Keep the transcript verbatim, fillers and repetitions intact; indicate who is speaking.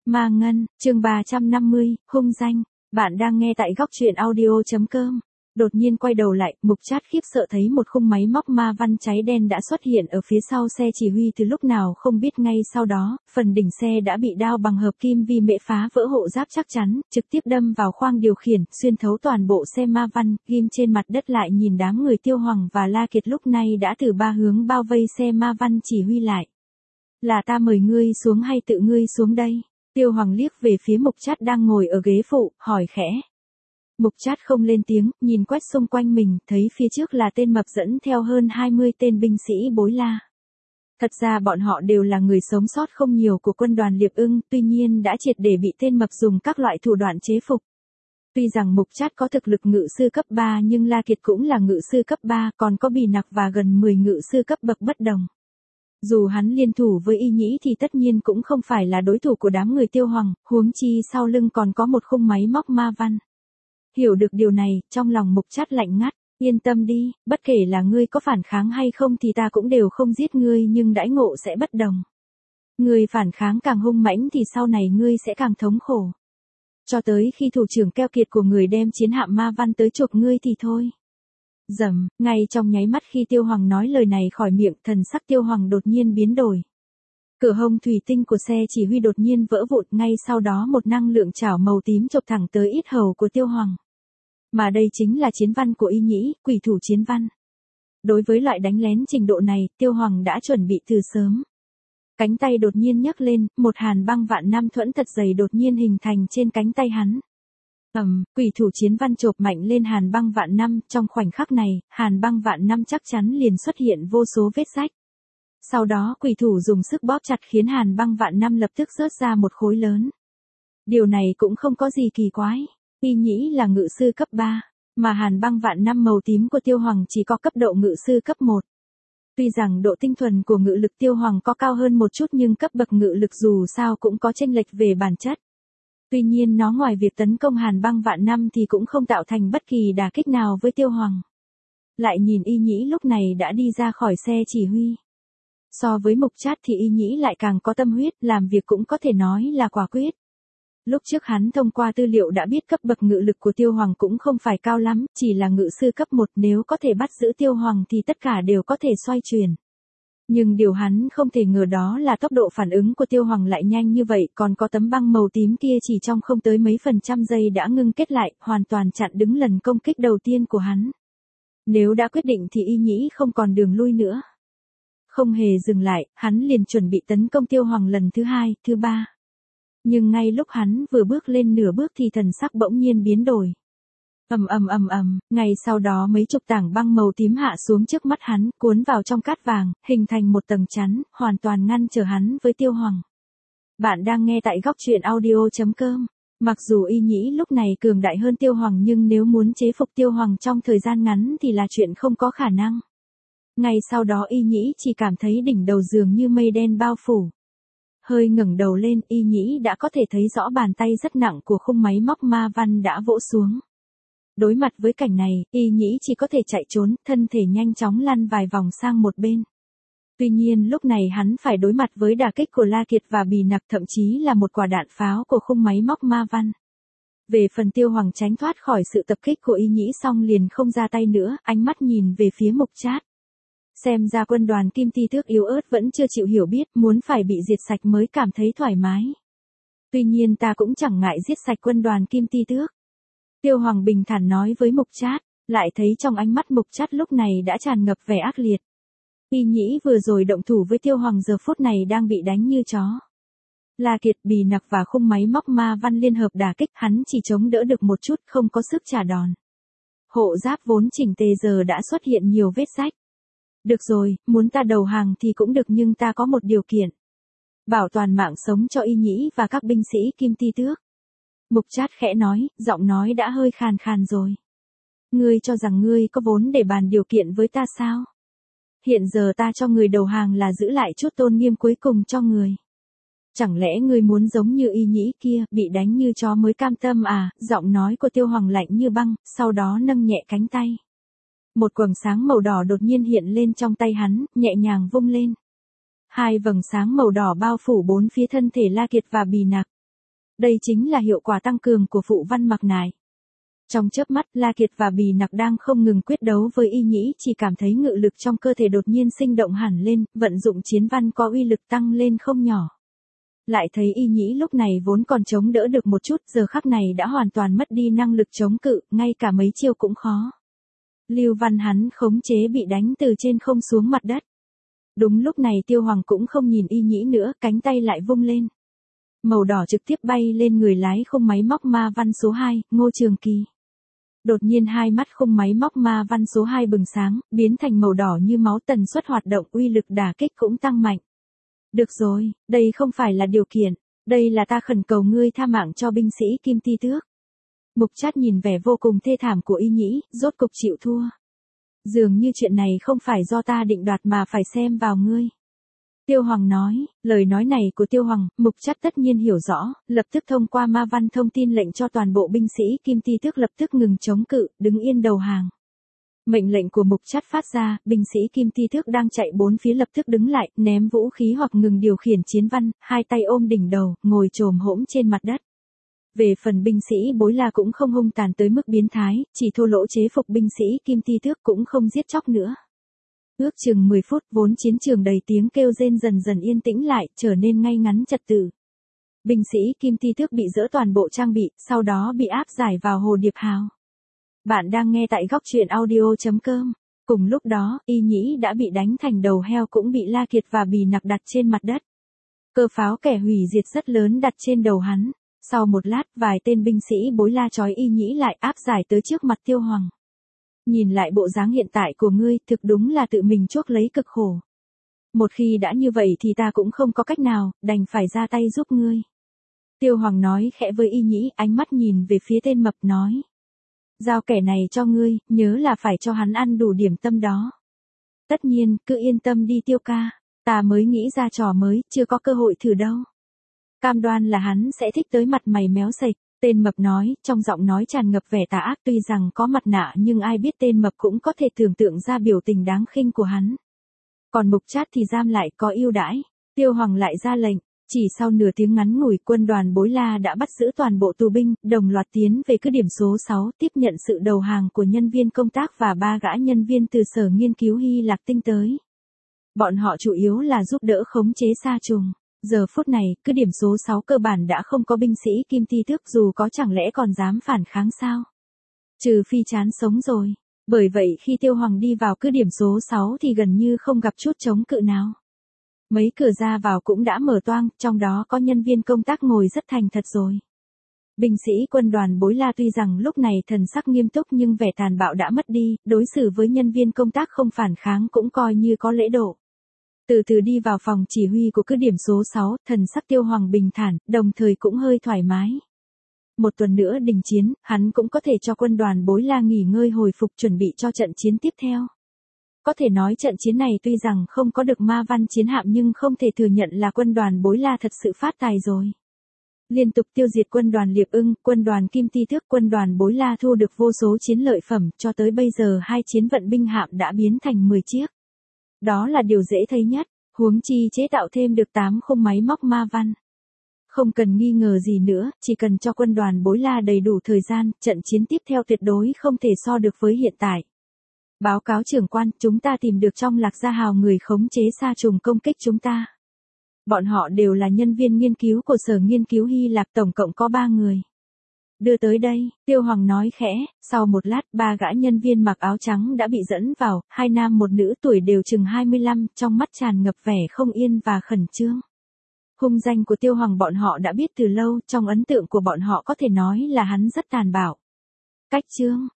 Speaker 1: Ma Ngân, chương ba trăm năm mươi, hung danh. Bạn đang nghe tại góc truyện audio chấm com. Đột nhiên quay đầu lại, Mục Trát khiếp sợ thấy một khung máy móc ma văn cháy đen đã xuất hiện ở phía sau xe chỉ huy từ lúc nào không biết. Ngay sau đó, phần đỉnh xe đã bị đao bằng hợp kim vi mễ phá vỡ hộ giáp chắc chắn, trực tiếp đâm vào khoang điều khiển, xuyên thấu toàn bộ xe ma văn, ghim trên mặt đất. Lại nhìn đám người Tiêu Hoàng và La Kiệt lúc này đã từ ba hướng bao vây xe ma văn chỉ huy lại. Là ta mời ngươi xuống hay tự ngươi xuống đây? Tiêu Hoàng liếc về phía Mục Trát đang ngồi ở ghế phụ, hỏi khẽ. Mục Trát không lên tiếng, nhìn quét xung quanh mình, thấy phía trước là tên mập dẫn theo hơn hai mươi tên binh sĩ Bối La. Thật ra bọn họ đều là người sống sót không nhiều của quân đoàn Liệp Ưng, tuy nhiên đã triệt để bị tên mập dùng các loại thủ đoạn chế phục. Tuy rằng Mục Trát có thực lực ngự sư cấp ba nhưng La Kiệt cũng là ngự sư cấp ba, còn có Bì Nặc và gần mười ngự sư cấp bậc bất đồng. Dù hắn liên thủ với Y Nhĩ thì tất nhiên cũng không phải là đối thủ của đám người Tiêu Hoàng, huống chi sau lưng còn có một khung máy móc ma văn. Hiểu được điều này, trong lòng Mục Trát lạnh ngắt, yên tâm đi, bất kể là ngươi có phản kháng hay không thì ta cũng đều không giết ngươi, nhưng đãi ngộ sẽ bất đồng. Ngươi phản kháng càng hung mãnh thì sau này ngươi sẽ càng thống khổ. Cho tới khi thủ trưởng keo kiệt của người đem chiến hạm ma văn tới chụp ngươi thì thôi. Dầm, ngay trong nháy mắt khi Tiêu Hoàng nói lời này khỏi miệng, thần sắc Tiêu Hoàng đột nhiên biến đổi. Cửa hông thủy tinh của xe chỉ huy đột nhiên vỡ vụn, ngay sau đó một năng lượng chảo màu tím chộp thẳng tới yết hầu của Tiêu Hoàng. Mà đây chính là chiến văn của Y Nhĩ, quỷ thủ chiến văn. Đối với loại đánh lén trình độ này, Tiêu Hoàng đã chuẩn bị từ sớm. Cánh tay đột nhiên nhấc lên, một hàn băng vạn năm thuẫn thật dày đột nhiên hình thành trên cánh tay hắn. Ầm, um, quỷ thủ chiến văn chộp mạnh lên hàn băng vạn năm, trong khoảnh khắc này, hàn băng vạn năm chắc chắn liền xuất hiện vô số vết rách. Sau đó quỷ thủ dùng sức bóp chặt khiến hàn băng vạn năm lập tức rớt ra một khối lớn. Điều này cũng không có gì kỳ quái. Y Nhĩ là ngự sư cấp ba, mà hàn băng vạn năm màu tím của Tiêu Hoàng chỉ có cấp độ ngự sư cấp một. Tuy rằng độ tinh thuần của ngự lực Tiêu Hoàng có cao hơn một chút nhưng cấp bậc ngự lực dù sao cũng có chênh lệch về bản chất. Tuy nhiên nó ngoài việc tấn công hàn băng vạn năm thì cũng không tạo thành bất kỳ đả kích nào với Tiêu Hoàng. Lại nhìn Y Nhĩ lúc này đã đi ra khỏi xe chỉ huy. So với Mục Trát thì Y Nhĩ lại càng có tâm huyết, làm việc cũng có thể nói là quả quyết. Lúc trước hắn thông qua tư liệu đã biết cấp bậc ngự lực của Tiêu Hoàng cũng không phải cao lắm, chỉ là ngự sư cấp một, nếu có thể bắt giữ Tiêu Hoàng thì tất cả đều có thể xoay chuyển. Nhưng điều hắn không thể ngờ đó là tốc độ phản ứng của Tiêu Hoàng lại nhanh như vậy, còn có tấm băng màu tím kia chỉ trong không tới mấy phần trăm giây đã ngưng kết lại, hoàn toàn chặn đứng lần công kích đầu tiên của hắn. Nếu đã quyết định thì Y Nhĩ không còn đường lui nữa. Không hề dừng lại, hắn liền chuẩn bị tấn công Tiêu Hoàng lần thứ hai, thứ ba. Nhưng ngay lúc hắn vừa bước lên nửa bước thì thần sắc bỗng nhiên biến đổi. Ầm ầm ầm ầm, ngay sau đó mấy chục tảng băng màu tím hạ xuống trước mắt hắn, cuốn vào trong cát vàng, hình thành một tầng chắn, hoàn toàn ngăn trở hắn với Tiêu Hoàng. Bạn đang nghe tại góc truyện audio chấm com. Mặc dù Y Nhĩ lúc này cường đại hơn Tiêu Hoàng nhưng nếu muốn chế phục Tiêu Hoàng trong thời gian ngắn thì là chuyện không có khả năng. Ngay sau đó Y Nhĩ chỉ cảm thấy đỉnh đầu dường như mây đen bao phủ. Hơi ngẩng đầu lên, Y Nhĩ đã có thể thấy rõ bàn tay rất nặng của khung máy móc ma văn đã vỗ xuống. Đối mặt với cảnh này, Y Nhĩ chỉ có thể chạy trốn, thân thể nhanh chóng lăn vài vòng sang một bên. Tuy nhiên lúc này hắn phải đối mặt với đả kích của La Kiệt và Bì Nặc, thậm chí là một quả đạn pháo của khung máy móc ma văn. Về phần Tiêu Hoàng tránh thoát khỏi sự tập kích của Y Nhĩ xong liền không ra tay nữa, ánh mắt nhìn về phía Mục Trát. Xem ra quân đoàn Kim Ti Tước yếu ớt vẫn chưa chịu hiểu biết, muốn phải bị diệt sạch mới cảm thấy thoải mái. Tuy nhiên ta cũng chẳng ngại giết sạch quân đoàn Kim Ti Tước. Tiêu Hoàng bình thản nói với Mục Trát, lại thấy trong ánh mắt Mục Trát lúc này đã tràn ngập vẻ ác liệt. Y Nhĩ vừa rồi động thủ với Tiêu Hoàng giờ phút này đang bị đánh như chó. La Kiệt, Bì Nặc và khung máy móc ma văn liên hợp đả kích, hắn chỉ chống đỡ được một chút, không có sức trả đòn. Hộ giáp vốn chỉnh tề giờ đã xuất hiện nhiều vết rách. Được rồi, muốn ta đầu hàng thì cũng được nhưng ta có một điều kiện. Bảo toàn mạng sống cho Y Nhĩ và các binh sĩ Kim Ti Tước. Mục Trát khẽ nói, giọng nói đã hơi khàn khàn rồi. Ngươi cho rằng ngươi có vốn để bàn điều kiện với ta sao? Hiện giờ ta cho người đầu hàng là giữ lại chút tôn nghiêm cuối cùng cho người. Chẳng lẽ ngươi muốn giống như Y Nhĩ kia, bị đánh như chó mới cam tâm à? Giọng nói của Tiêu Hoàng lạnh như băng, sau đó nâng nhẹ cánh tay. Một quầng sáng màu đỏ đột nhiên hiện lên trong tay hắn, nhẹ nhàng vung lên. Hai vầng sáng màu đỏ bao phủ bốn phía thân thể La Kiệt và Bì Nặc. Đây chính là hiệu quả tăng cường của phụ văn mặc nải. Trong chớp mắt, La Kiệt và Bì Nặc đang không ngừng quyết đấu với Y Nhĩ, chỉ cảm thấy ngự lực trong cơ thể đột nhiên sinh động hẳn lên, vận dụng chiến văn có uy lực tăng lên không nhỏ. Lại thấy Y Nhĩ lúc này vốn còn chống đỡ được một chút, giờ khắc này đã hoàn toàn mất đi năng lực chống cự, ngay cả mấy chiêu cũng khó. Lưu Văn hắn khống chế bị đánh từ trên không xuống mặt đất. Đúng lúc này Tiêu Hoàng cũng không nhìn Y Nhĩ nữa, cánh tay lại vung lên. Màu đỏ trực tiếp bay lên người lái khung máy móc ma văn số hai, Ngô Trường Kỳ. Đột nhiên hai mắt khung máy móc ma văn số hai bừng sáng, biến thành màu đỏ như máu, tần suất hoạt động uy lực đả kích cũng tăng mạnh. Được rồi, đây không phải là điều kiện, đây là ta khẩn cầu ngươi tha mạng cho binh sĩ Kim Ti Tước. Mục Trát nhìn vẻ vô cùng thê thảm của Y Nhĩ, rốt cục chịu thua. Dường như chuyện này không phải do ta định đoạt mà phải xem vào ngươi. Tiêu Hoàng nói, lời nói này của Tiêu Hoàng, Mục Trát tất nhiên hiểu rõ, lập tức thông qua ma văn thông tin lệnh cho toàn bộ binh sĩ Kim Ti Tước lập tức ngừng chống cự, đứng yên đầu hàng. Mệnh lệnh của Mục Trát phát ra, binh sĩ Kim Ti Tước đang chạy bốn phía lập tức đứng lại, ném vũ khí hoặc ngừng điều khiển chiến văn, hai tay ôm đỉnh đầu, ngồi chồm hỗn trên mặt đất. Về phần binh sĩ Bối La cũng không hung tàn tới mức biến thái, chỉ thô lỗ chế phục binh sĩ Kim Ti Tước cũng không giết chóc nữa. Ước chừng mười phút, vốn chiến trường đầy tiếng kêu rên dần dần yên tĩnh lại, trở nên ngay ngắn trật tự. Binh sĩ Kim Ti Tước bị dỡ toàn bộ trang bị, sau đó bị áp giải vào Hồ Điệp Hào. Bạn đang nghe tại góc truyện audio chấm com. Cùng lúc đó, Y Nhĩ đã bị đánh thành đầu heo, cũng bị La Kiệt và Bì Nặc đặt trên mặt đất. Cơ pháo kẻ hủy diệt rất lớn đặt trên đầu hắn. Sau một lát, vài tên binh sĩ Bối La trói Y Nhĩ lại, áp giải tới trước mặt Tiêu Hoàng. Nhìn lại bộ dáng hiện tại của ngươi, thực đúng là tự mình chuốc lấy cực khổ. Một khi đã như vậy thì ta cũng không có cách nào, đành phải ra tay giúp ngươi. Tiêu Hoàng nói khẽ với Y Nhĩ, ánh mắt nhìn về phía tên mập nói. Giao kẻ này cho ngươi, nhớ là phải cho hắn ăn đủ điểm tâm đó. Tất nhiên, cứ yên tâm đi Tiêu ca, ta mới nghĩ ra trò mới, chưa có cơ hội thử đâu. Cam đoan là hắn sẽ thích tới mặt mày méo sệch. Tên mập nói, trong giọng nói tràn ngập vẻ tà ác, tuy rằng có mặt nạ nhưng ai biết tên mập cũng có thể tưởng tượng ra biểu tình đáng khinh của hắn. Còn Mục Trát thì giam lại có ưu đãi. Tiêu Hoàng lại ra lệnh, chỉ sau nửa tiếng ngắn ngủi, quân đoàn Bối La đã bắt giữ toàn bộ tù binh, đồng loạt tiến về cứ điểm số sáu, tiếp nhận sự đầu hàng của nhân viên công tác và ba gã nhân viên từ sở nghiên cứu Hy Lạc Tinh tới. Bọn họ chủ yếu là giúp đỡ khống chế sa trùng. Giờ phút này, cứ điểm số sáu cơ bản đã không có binh sĩ Kim Ti Tước, dù có chẳng lẽ còn dám phản kháng sao? Trừ phi chán sống rồi. Bởi vậy khi Tiêu Hoàng đi vào cứ điểm số sáu thì gần như không gặp chút chống cự nào. Mấy cửa ra vào cũng đã mở toang, trong đó có nhân viên công tác ngồi rất thành thật rồi. Binh sĩ quân đoàn Bối La tuy rằng lúc này thần sắc nghiêm túc nhưng vẻ tàn bạo đã mất đi, đối xử với nhân viên công tác không phản kháng cũng coi như có lễ độ. Từ từ đi vào phòng chỉ huy của cứ điểm số sáu, thần sắc Tiêu Hoàng bình thản, đồng thời cũng hơi thoải mái. Một tuần nữa đình chiến, hắn cũng có thể cho quân đoàn Bối La nghỉ ngơi hồi phục chuẩn bị cho trận chiến tiếp theo. Có thể nói trận chiến này tuy rằng không có được ma văn chiến hạm nhưng không thể thừa nhận là quân đoàn Bối La thật sự phát tài rồi. Liên tục tiêu diệt quân đoàn Liệp Ưng, quân đoàn Kim Ti Tước, quân đoàn Bối La thu được vô số chiến lợi phẩm, cho tới bây giờ hai chiến vận binh hạm đã biến thành mười chiếc. Đó là điều dễ thấy nhất, huống chi chế tạo thêm được tám khung máy móc ma văn. Không cần nghi ngờ gì nữa, chỉ cần cho quân đoàn Bối La đầy đủ thời gian, trận chiến tiếp theo tuyệt đối không thể so được với hiện tại. Báo cáo trưởng quan, chúng ta tìm được trong Lạc Gia Hào người khống chế sa trùng công kích chúng ta. Bọn họ đều là nhân viên nghiên cứu của sở nghiên cứu Hy Lạc, tổng cộng có ba người. Đưa tới đây, Tiêu Hoàng nói khẽ, sau một lát ba gã nhân viên mặc áo trắng đã bị dẫn vào, hai nam một nữ tuổi đều chừng hai mươi lăm, trong mắt tràn ngập vẻ không yên và khẩn trương. Hung danh của Tiêu Hoàng bọn họ đã biết từ lâu, trong ấn tượng của bọn họ có thể nói là hắn rất tàn bạo. Cách chương,